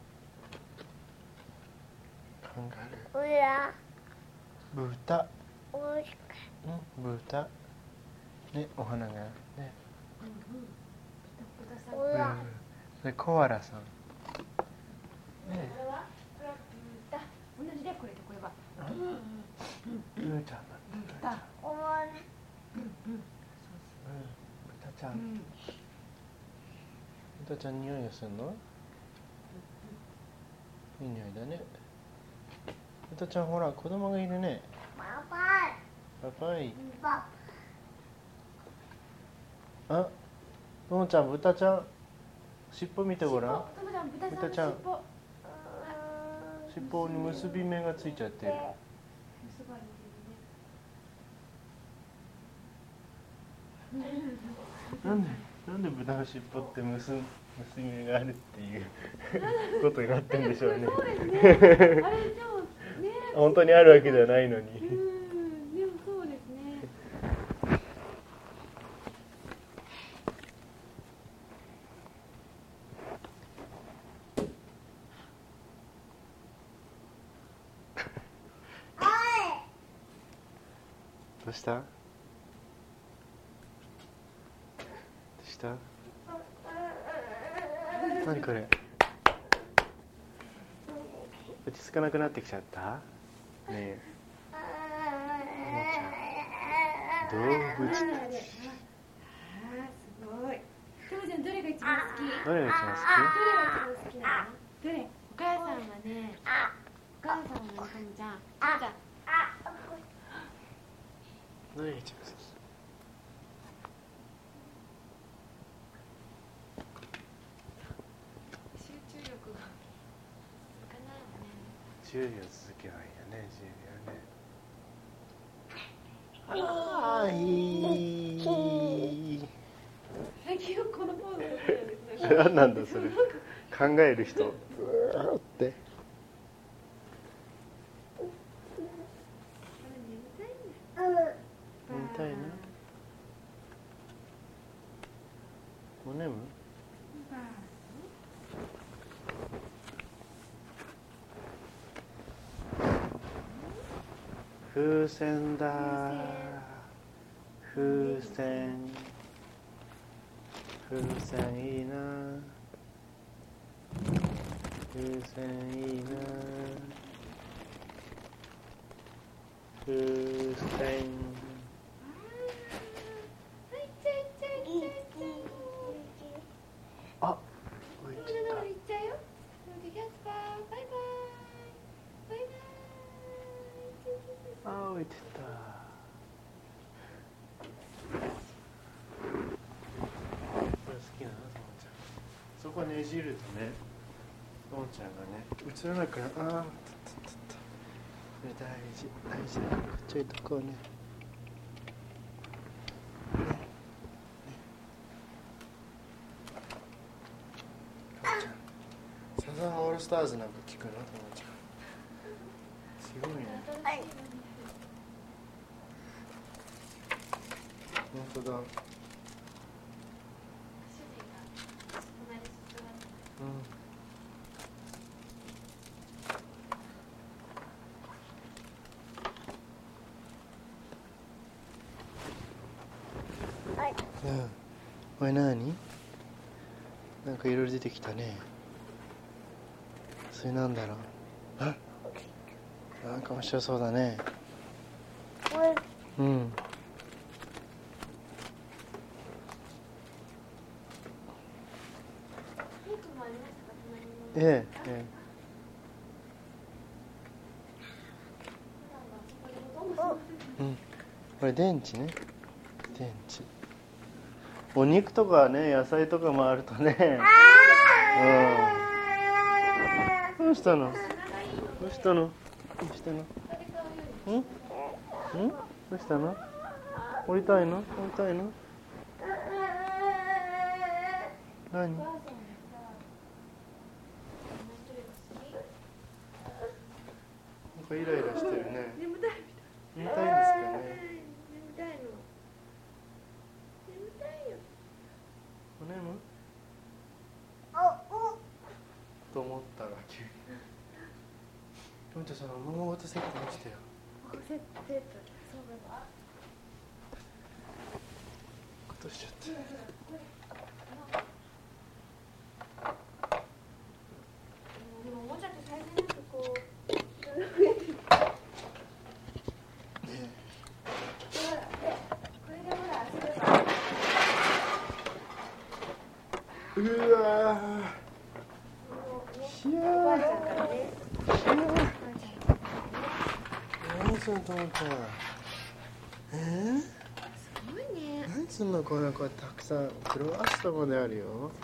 カンガルこら。 ー。豚。 おいしか。 うん、豚。ね、お花がね。 うんうん。豚さん。 こうんら。 それコアラさん。ね、 これは？これは豚。同じだよこれとこれは。 ブーちゃんだ。 豚。 こら。 うんうん。 うん、豚ちゃん。 うん。 豚ちゃん匂いがするの？いい匂いだね。豚ちゃんほら子供がいるね。 パパ。 パパイ。 パ。 あ、ともちゃん、豚ちゃん尻尾見てごらん。 ともちゃん、豚豚ちゃんさんの尻尾。 尻尾に結び目がついちゃってる。 すごい似てるね。 なんでなんで豚の尻尾って結結び目があるっていうことになってるんでしょうね。 そうですね。あれでもね。 本当にあるわけではないのに。 うん、でもそうですね。 どうした？どうした？何これ？落ち着かなくなってきちゃった？ねえ。動物たち。 あー、すごい。ともちゃん、どれが一番好き？ どれが一番どれが一番好きなの？どれ？お母さんはね。お母さんはね、ともちゃん。ともちゃん。 どれが一番好き？ 集中力が。かなね。 じゅうびょう続けばいいよね、じゅうびょうね。ああ、いい。 最近はこのポーズなんですね。 何なんだそれ。考える人。うわーって。眠たいね。お眠？風船だ。風船。風船いいな。風船いいな。風船。あ、浮いてた。 行っちゃうよ。キャスパー、バイバイ。バイバイ。 あ、浮いてた。これ好きなの、ともちゃん。そこねじるとね、ともちゃんがね、映らなくなる。ああ、たったたった。これ大事、大事だ。こっち置いとこうね。サザンオールスターズなんか聞くの？ともちゃん。すごいね。本当だ。うん。うん。これ何？なんかいろいろ出てきたね。それなんだろう。あ、なんか面白そうだね。うん。ええ、ええ。うん。これ電池ね。電池。お肉とかね、野菜とかもあるとね。うん。どうしたの？どうしたの？どうしたの？ん？ん？どうしたの？降りたいの？降りたいの？何？なんかイライラしてるね。 眠たいみたい。 眠たいんですかね。 眠たいの。眠たいよ。 お眠？と思ったら急に。ともちゃん、その物事セットにしてよ。 セット、セット。そうだ。 ことしちゃった。 でもおもちゃって最初なんかこう。 うわー、ひゃー、 おばあちゃんからね。 何それと思った。えー、 すごいね。 何そすんのこの子たくさん。クロワッサンまであるよ。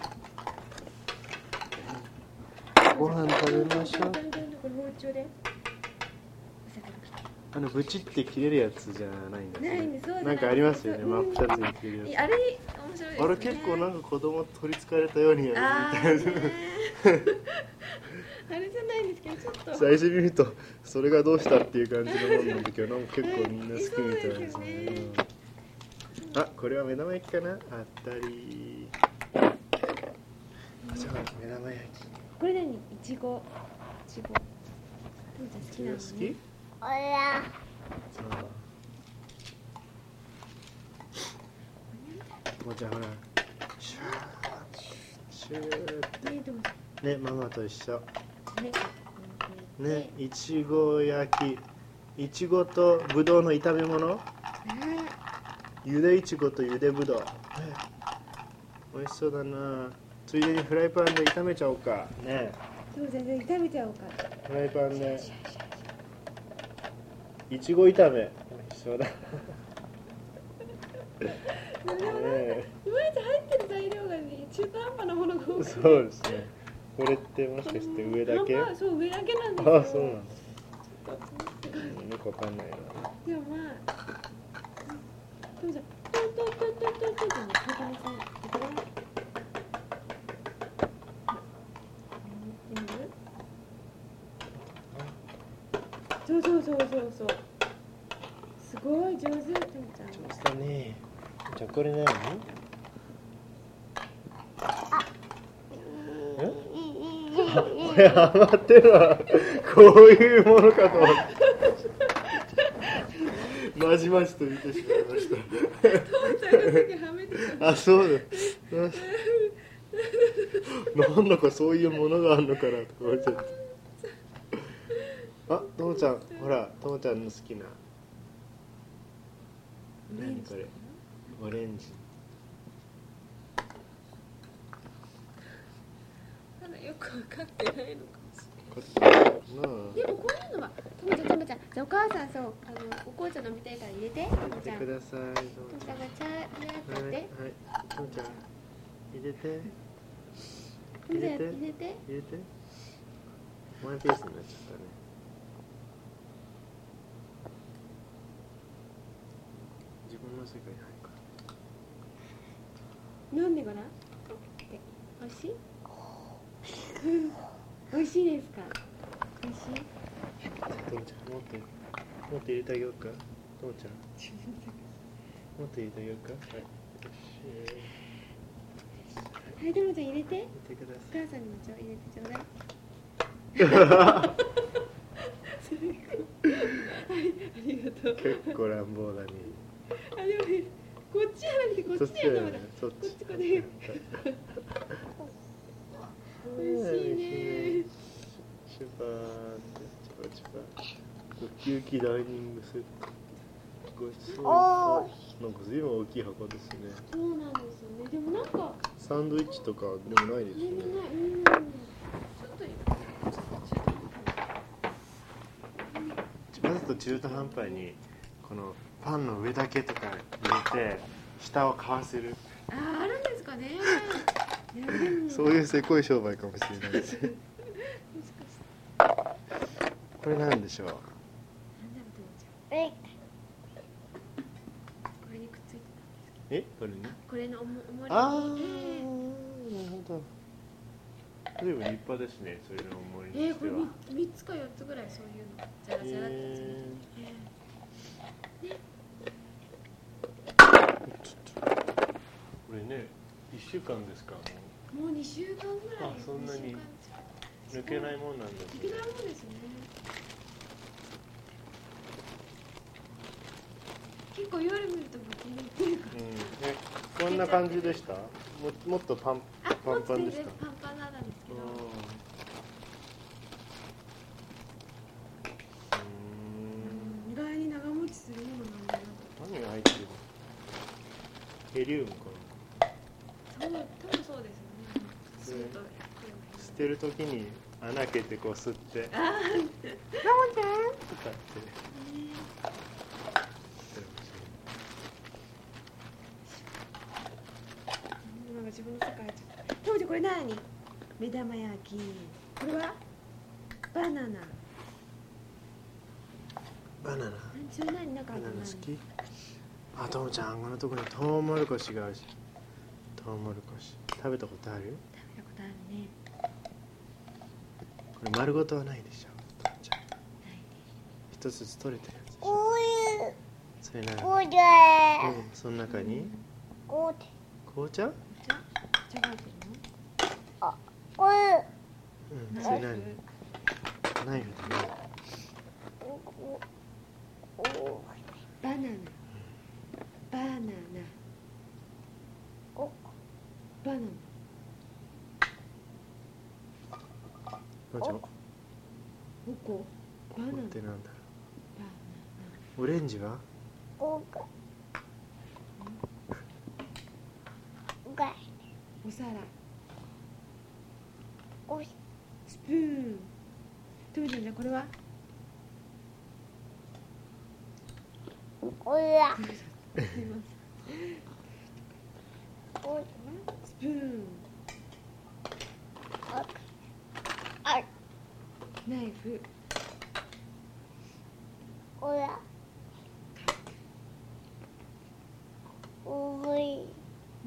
ご飯食べましょう。 これ包丁で。 あのブチって切れるやつじゃないんですね。 ないんです。そうじゃなんかありますよね。 うん真っ二つに切れるやつ。 あれ面白いですね。 あれ結構なんか子供取り憑かれたようにやるみあたいな。 ーねあれじゃないんですけど、ちょっと最初見るとそれがどうしたっていう感じのもんなんだけど、なんか結構みんな好きみたいですね。うん、あ、これは目玉焼きかな。あったり。あ、じゃあ目玉焼き。 これ何？いちご。いちご。ともちゃん好きなのね。 好き？ こら。 もうじゃあほらシューシューってね、どうぞ。 ね、ママと一緒ね。 ね、いちご焼き、いちごとぶどうの炒め物、ゆでいちごとゆでぶどう、ね、美味しそうだな。ついでにフライパンで炒めちゃおうかね。 そう全然炒めちゃおうか。 フライパンでいちご炒め美味しそうだね。えいまいち入ってる材料がね、中途半端なものが多い。 そうですね。これってもしかして上だけ？ まあまあそう上だけなんですよ。 ああ、そうなんだ。うん、よくわかんないな。 でもまあ、でもじゃあ、トントントントントントントントントンさん、いくら？そうそうそうそうそう。すごい上手、ともちゃん。 上手だね。じゃあこれ何？これ余ってるわ。こういうものかと思ってまじまじと見てしまいました。 ともちゃんがさっきはめてた。 あ、そうだ。なんだかそういうものがあるのかなとか思っちゃった。あ、ともちゃん、ほら、ともちゃんの好きな何これ？オレンジ。 ただよくわかってないのかもしこっちなあ。 れない。でもこういうのは、ともちゃんともちゃん、じゃあお母さんそう、あのお紅茶飲みたいから入れて、とも入れてちゃん。 ください。 ともちゃんが茶やってはい、 やって。 はい、ともちゃん、入れて。 ともちゃん入れて。 入れて。マイペースになっちゃったね。自分の世界に入るから。 飲んでごらん。美味しい？美味しいですか？美味しい？ ともちゃん、もっと、もっと入れてあげようか。ともちゃん。もっと入れてあげようか。はい。よし。 はい、ともちゃん入れて。 入れてください。 お母さんにもちょ入れてちょうだい。はい、ありがとう。 結構乱暴だね。 あ、でもね、こっちじゃなくてこっちだよ、まだ。 そっち。 こっちこっち。美味しいね。 シュパーってチュパチュパ。ウキウキダイニングセット。ごちそうさま。なんか随分大きい箱ですね。 そうなんですよね。でもなんかサンドイッチとかでもないですね。 全然ない。うん。ちょっとまずと中途半端にこのパンの上だけとか入れて下を買わせる。 あー、あるんですかね。いやでもそういうせこい商売かもしれないです。これなんでしょう。 なんだろう、ともちゃん。 え、 これにくっついてえ、これね。 た。これのおもおもりに。 ああ、 えなるほど。随分立派ですね。それの思いー、えー、これにしては。 み三つか四つぐらいそういうのザラザラってついてる。えーこれね、一週間ですか。 もう二週間ぐらい。 あそんなに二週間抜けないもんなんですね。 抜けないもんですね。結構夜見ると抜けないっていうか。 うん、え、こんな感じでした。も、もっとパン、 あ、 パンもう全然パンでした。 パンパンなんですけど。 うん。 意外に長持ちするものなんだなと。 何が入ってるの。ヘリウムかそう、多分そうですよね。すると。 な。捨てるときに穴開けてこう吸って。 ああ。 ラモちゃんとかって。 これ何？目玉焼き。これはバナナ。 バナナ。 それ何？なんかバナナ好き？あ、ともちゃん、このとこにトウモロコシがあるし。トウモロコシ。食べたことある？ 食べたことあるね。 これ丸ごとはないでしょ。ともちゃん。 ないです。 一つずつ取れてるやつでしょ。 おいそれなおいでうん、その中におい紅茶？ じゃ、じゃが入ってるの？ おいうん、それ何？ナイフだね。 バナナ。バナナ。 おバナナ。 ともちゃん、 おこ。バナナ。 これってなんだろバう。オレンジは？ おかおかお皿。 おいスプーン。ともちゃん、じゃあこれは？ おやすいません。 おいスプーン。 あナイフ。 おやおいうん？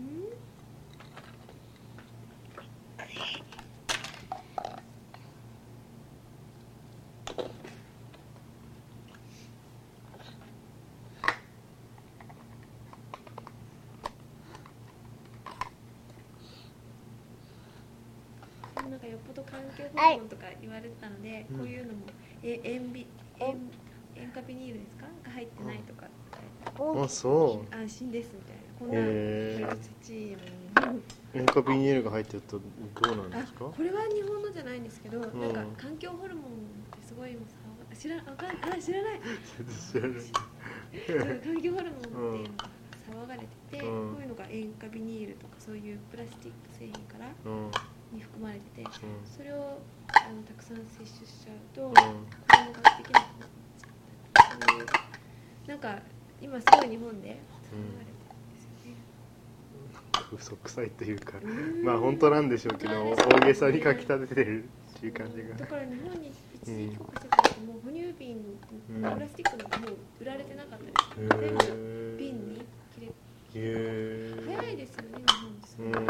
なんかよっぽど環境ホルモンとか言われてたので、 うんこういうのもえ塩ビ塩塩化ビニールですかが入ってないとかってあ、そう。 安心ですみたいな。こんなへー土も塩化ビニールが入ってるとどうなんあですか？ これは日本のじゃないんですけど、 んなんか環境ホルモンってすごい今騒が知らわかんあ知らない知らない。 うん環境ホルモンっていうのが騒がれてて、 うんこういうのが塩化ビニールとかそういうプラスチック製品からうん、うん、 に含まれてて、 うそれをあのたくさん摂取しちゃうと、 ん、 子供ができなくなっちゃったそういうなんか今すごい日本で騒がれてるんですよね。 嘘くさいっていうか、 うんまあ本当なんでしょうけど、 本当なんですよね大げさに書き立ててるっていう感じだが。 から日本に一時帰国してた時もう哺乳瓶、 うんプラスチックのもう売られてなかったです、 へ全ー部瓶に切れへー早いですよね日本ってすごい、 うん、 みんな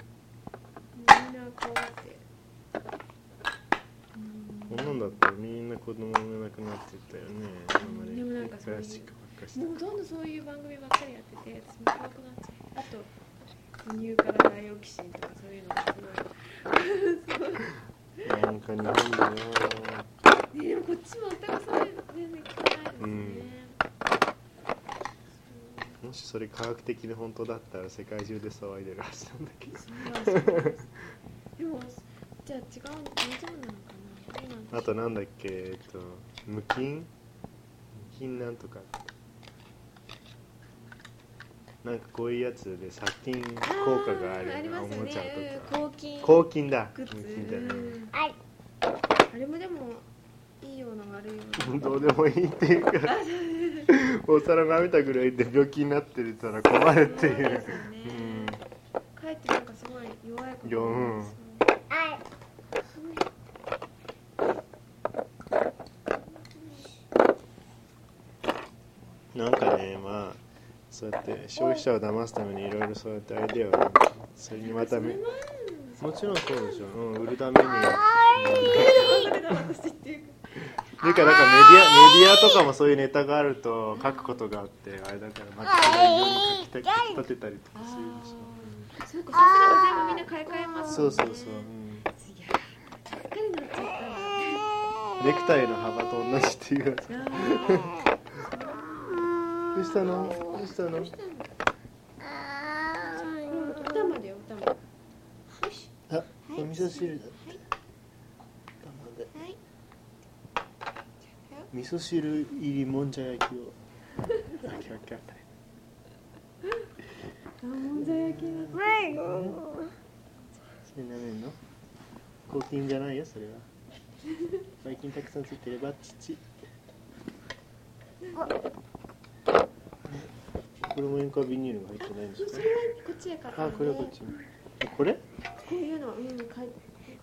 こうやってこんなんだったらみんな子供が亡くなってたよね。今まででもなんかそういうプラスチックばっかしてもうほとんどそういう番組ばっかりやってて私も怖くなっちゃう。あと哺乳からダイオキシンとかそういうのがすごいなんか日本だよ。 ねでもこっちも全くそういうの全然聞かないですね、 うんもしそれ科学的に本当だったら世界中で騒いでるはずなんだけど。 そうそうそうでもじゃあ違う大丈夫なのかな。どうなんでしょうあとなんだっけ、えっと無菌無菌なんとかなんかこういうやつで殺菌効果があるあーありますよおもちゃね。 とかうん抗菌抗菌だ無グッズ菌じゃないうんはいあれもでもいいような悪いようなどうでもいいっていうかお皿舐めたぐらいで病気になってるたら困るっていうそうですよねかえってなんかすごい弱いことうんはいなんかねまあそうやって消費者を騙すためにいろいろそうやってアイデアをそれにまためもちろんそうでしょ、うん、売るために私っていうかっていうかなんかメディアメディアとかもそういうネタがあると書くことがあってあれだから間違いないように書き立てたりとかするでしあーそうかそうすれば全部みんな買い替えまょすもんねそうそうそう、 いやーばっかりになっちゃったうん、ネクタイの幅と同じっていうやつなあどうしたのどうしたのどうしたのあお玉だよお玉よしあ、お味噌汁だってはい味噌汁入りもんじゃ焼きをあ、キャッキャッキャッあもんじゃ焼きだーはいそれ舐めんの抗菌じゃないよそれはばい菌たくさんついてれば父これも塩化ビニールが入ってないんですかそれはこっちやからあ、これはこっちあこれこういうの、うん、書いて書いてある。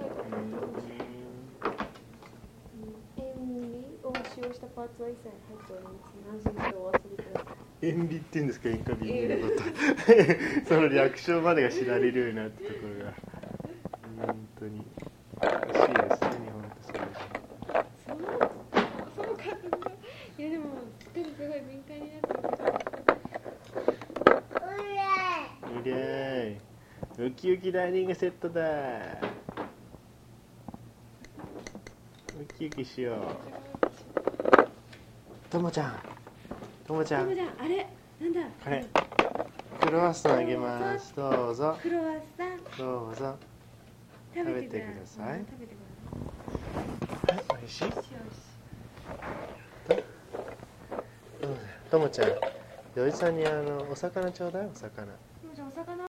塩味を使用したパーツは一切入っておりません。安心してお忘れください。 塩ビって言うんですか、塩化ビニールのことその略称までが知られるようになったところが本当に欲しいですね、日本とそういうそのその感覚が、いやでもすっかりすごい敏感になってる。 イエーイ、ウキウキダイニングセットだ。ウキウキしよう。ともちゃん、ともちゃん、 ともちゃん、あれなんだこれクロワッサンあげます。どうぞクロワッサンどうぞ食べて食べてください。 うん食べてください。 おいしい。 よしよし。 ともちゃん、よいさんにあのお魚ちょうだい、お魚。 ともちゃんお魚